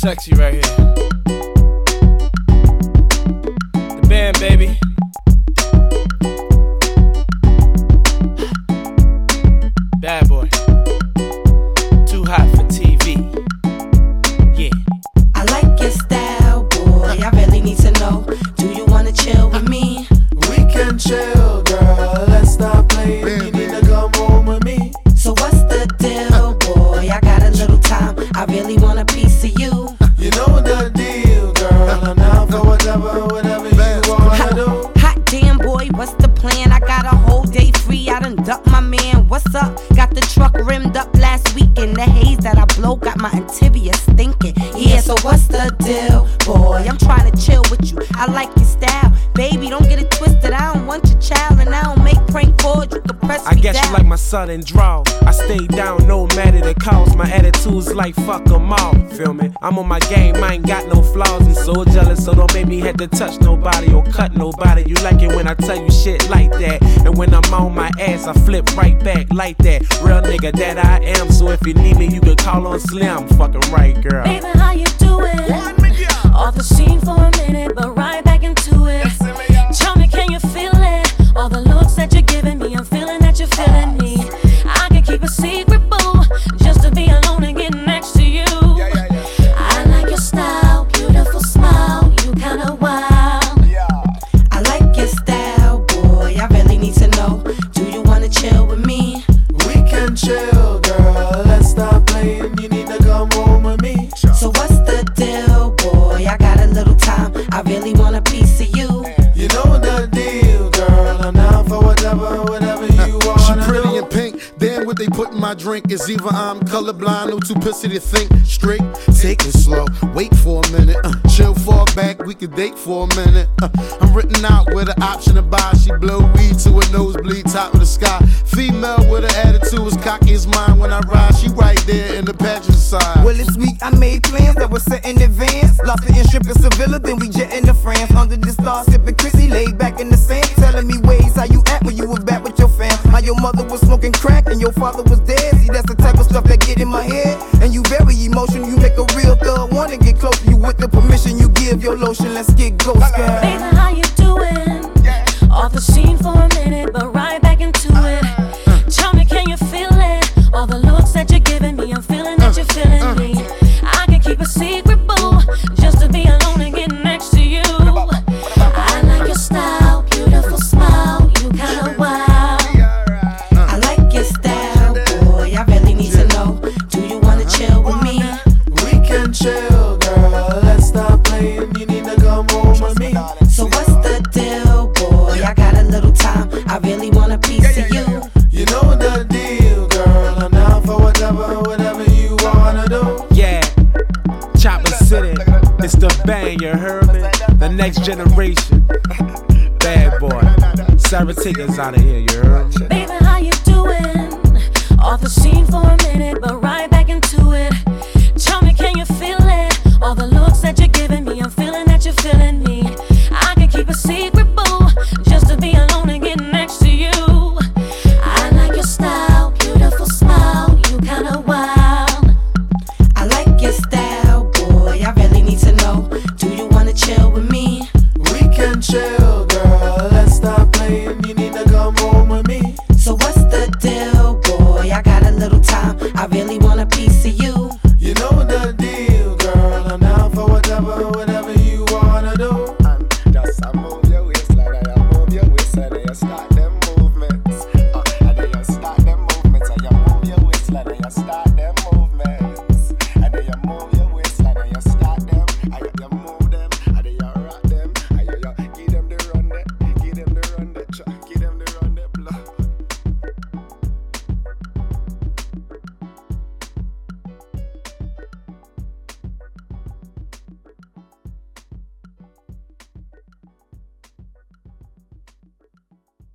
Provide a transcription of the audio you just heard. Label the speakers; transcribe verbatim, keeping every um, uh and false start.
Speaker 1: sexy right here. The band, baby. Bad boy. Too hot for T V. Yeah.
Speaker 2: I like your style, boy. I really need to know. Do you wanna chill with me?
Speaker 3: We can chill, girl. Let's stop playing. You need to come home with me.
Speaker 2: So what's the deal, boy? I got a little time. I really want a piece of you.
Speaker 3: You know the deal, girl. I'm down for whatever, whatever you wanna do.
Speaker 2: Hot damn, boy, what's the plan? I got a whole day free. I done ducked my man. What's up? Got the truck rimmed up last week, and the haze that I blow got my Antivius thinking. Yeah, so what's the deal, boy? I'm trying to chill with you. I like your style, baby. Don't get it twisted. I don't want your child, and I don't make prank calls. You can press
Speaker 1: I
Speaker 2: me
Speaker 1: guess
Speaker 2: down.
Speaker 1: you like my southern drawl. I stay down no matter the cost. My attitude's like fuck 'em all. Feel me? I'm on my game. I ain't got no flaws. I'm so jealous, so don't make me have to touch nobody or cut nobody. You like it when I tell you shit like that, and when I'm on my ass, I flip right back like that. Real nigga that I am. So if you need me, you can call on Slim. Fucking right, girl.
Speaker 4: Baby, how you doing? Off the scene for a minute, but right back into it. Tell me, can you feel it? All the looks that you're giving me, I'm feeling that you're feeling me. I can keep a secret, boo, just to be alone and get next to you. I like your style, beautiful smile, you kinda wild.
Speaker 2: I like your style, boy. I really need to know. Do you wanna chill with me?
Speaker 3: We can chill, girl. Let's stop playing. You need to come home with me.
Speaker 2: So what's the deal, boy? I got a little time. I really want a piece of you.
Speaker 3: You know the deal, girl. I'm down for whatever, whatever you wanna
Speaker 5: She pretty
Speaker 3: do.
Speaker 5: and pink, then what they put in my drink is either I'm colorblind or too pussy to think straight. Take it slow, wait for a minute, uh, chill, fall back, we could date for a minute. Uh, I'm written out with an option to buy. She blow weed to a nosebleed, top of the sky. Female with an attitude as cocky as mine. When I ride, she right there in the passenger side.
Speaker 6: Well, this week I made plans that were set in advance. Lost it in strip in Sevilla, then we jet into France. Under the stars, sipping Chrissy, laid back in the sand. Telling me ways how you act when you was back with your fam. How your mother was smoking crack and your father was dead. See, that's the type of stuff that get in my head. And you very emotional, you make a real thug wanna get close to you. With the permission you give your lotion, let's get ghost, girl.
Speaker 4: Baby, how you doing? Off the scene for a minute, but right back into it. Tell me, can you feel it? All the looks that you're giving me, I'm feeling that you're feeling me. I can keep a secret, boo, just to be alone and get next to you. I like your style, beautiful smile, you kinda wild.
Speaker 2: I like your style, boy. I really need to know. Do you wanna chill with me?
Speaker 3: We can chill, girl. Let's stop playing. You need to come home with me.
Speaker 2: So what's the deal, boy? I got a little time. I really want a piece of you.
Speaker 3: You know the deal, girl. I'm down for whatever, whatever you wanna do.
Speaker 1: Yeah, Chopper City, it's the bang, you heard me? The next generation. Bad boy. Sarah Tigger's out of here, you heard me?
Speaker 4: Baby, how you doing? Off the scene for a minute, but right back into it. Tell me, can you feel it? All the looks that you're giving me, I'm feeling that you're feeling me. I can keep a secret, boo, just to be alone and get next to you. I like your style, beautiful smile, you kinda wild.
Speaker 2: I like your style, boy. I really need to know. Do you wanna chill with me?
Speaker 3: We can chill, girl. Let's stop playing. You need to come home with me.
Speaker 2: So what's the deal, boy? I got a little time. I really want a piece of you.